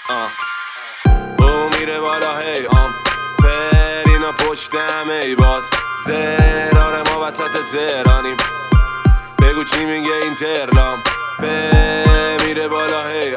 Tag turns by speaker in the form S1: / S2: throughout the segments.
S1: او میره بالا هی پرینا پشتم ای باز زرار ما وسط تهرانیم بگو چی میگه این ترلام میره بالا هی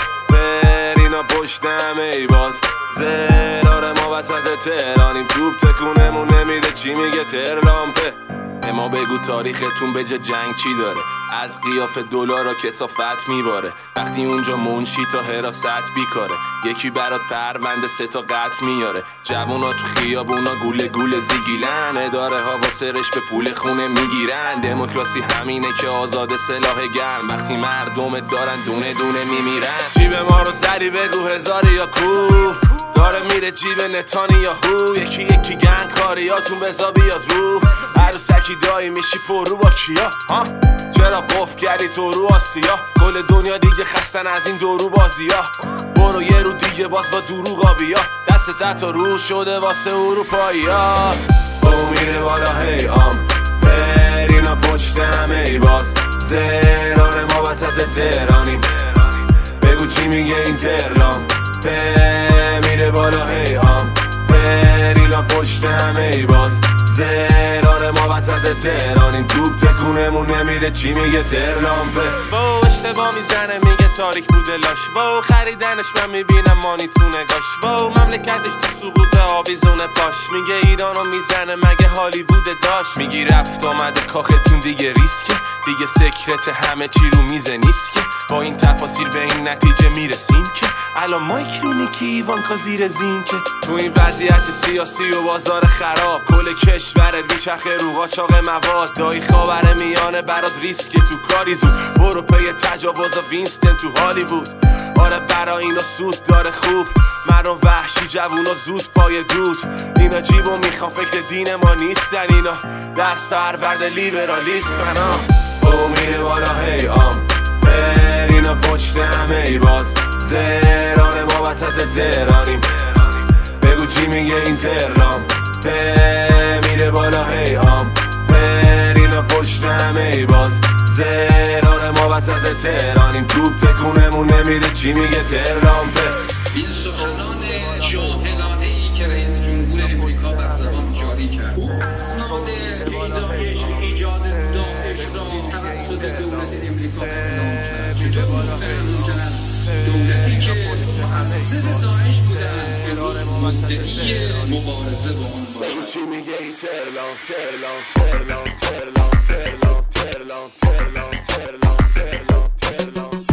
S1: پرینا پشتم ای باز زرار ما وسط تهرانیم توپ تکونمون نمیده چی میگه ترلام اما بگو تاریختون به جا جنگ چی داره از قیاف دلار را کثافت میباره وقتی اونجا منشی تا حراست بیکاره یکی برات پرونده 3 تا قتل میاره جوونا تو خیابونا گوله گوله زیگیلن اداره ها واسه رش به پول خونه میگیرن دموکراسی همینه که آزاد سلاح گرم وقتی مردمت دارن دونه دونه میمیرن جیب ما رو زدی بگو هزار یا کو داره میره جیب نتانیاهو یکی یکی گن کاریاتون بزا بیاد رو عروسکی دایی میشی پر رو با کیا چرا قف کردی تو رو آسیا کل دنیا دیگه خستن از این دورو بازیا برو یه رو دیگه باز با دروغا بیا دست تحت رو شده واسه اروپایی ها او میره بالا هی پرینا پشتم ای باز زرار ما وسط تهرانیم بگو چی میگه این ترلام میره بالا هی پرینا پشتم ای باز زرار ما وسط تهرانیم توپ تکونمون نمیده چی میگه ترلام و اشتباه میزنه میگه تاریک بوده لاش و خریدنش من میبینم مانی تو نگاش و مملکتش تو سقوط آویزونه پاش میگه ایرانو میزنه مگه هالیوود داشت میگی رفت آمده کاختون دیگه ریسکه دیگه سکرت همه چی رو میزه نیست که با این تفاصیل به این نتیجه میرسیم که الان مایکرونیکی ایوانکا زیر زین که تو این وضعیت سیاسی و بازار خراب کل کشورت میچخه رو قاچاق مواد دایی خاور میانه برات ریسکه تو کاری زود برو پی تجاوز وینستن تو هالیوود آره برا اینا سود داره خوب مردم وحشی جوونا زود پای دود اینا جیبو میخوان فکر دین ما نیستن اینا دست پرورد لیبرالیسم او میره بالا هی پرینا پشتم ای باز زرار ما وسط تهرانیم بگو چی میگه این ترلام میره بالا هی پرینا پشتم ای باز زرار ما وسط تهرانیم توپ تکونمون نمیده چی میگه ترلام
S2: این سخنان جاهلانه ای که رئیس جمهور امریکا بر زبان جاری کرد او اسناد پیدایش ایجاد داعش را توسط دولت امریکا اعلام کرد چطور ممکن است دولتی که مؤسس داعش بوده است امروز مدعی مبارزه با آن باشد
S1: چی میگه این ترلام ترلام ترلام ترلام ترلام ترلام ترلام ترلام ترلام ترلام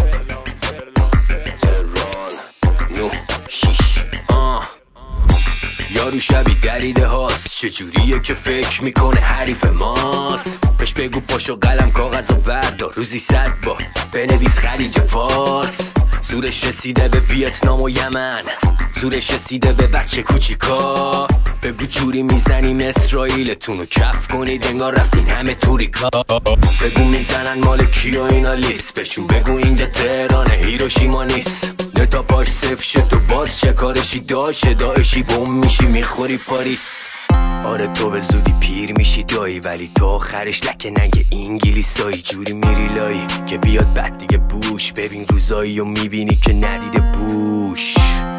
S3: یارو شبی دریده هاست چجوریه که فکر میکنه حریف ماست بهش بگو پاشو قلم کاغذ و بردار روزی 100 بار بنویس خلیج فارس زورش رسیده به ویتنام و یمن زورش رسیده به بچه کوچیکا بگو جوری میزنیم اسرائیلتونو کف کنید انگار رفتین همه توریکا بگو میزنن مال کیا اینا لیست بهشون بگو اینجا تهرانه هیروشیما نیست نتا پاش صفر شد تو باز چه کارشی داشه داعشی بوم میشی میخوری پاریس آره تو به زودی پیر میشی دایی ولی تو آخرش لکه نگه انگلیسایی جوری میری لایی که بیاد بعد دیگه بوش ببین روزایی و میبینی که ندیده بوش